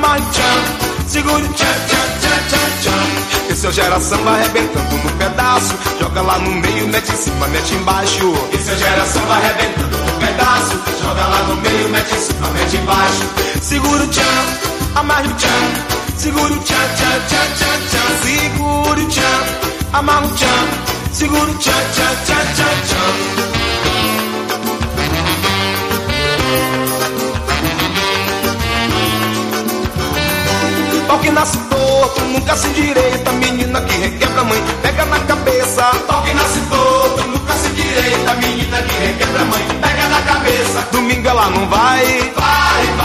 amarre o tchan, segure o tchan, tchan, tchan, tchan, tchan. Esse é o geração vai arrebentando no pedaço, joga lá no meio, mete em cima, mete embaixo. Esse é o geração vai arrebentando no pedaço, joga lá no meio, mete em cima, mete embaixo. Segura o tchan, amarre o tchan, segura o tchan, tchan, tchan, tchan, tchan. Segura o tchan, amarra o tchan, segura o tchan, tchan, tchan, tchan, tchan. Pau que nasce torto, nunca se endireita. Menina que requebra a mãe, pega na cabeça. Pau que nasce torto, nunca se endireita. Menina que requebra a mãe, pega na cabeça. Domingo ela não vai, vai, vai.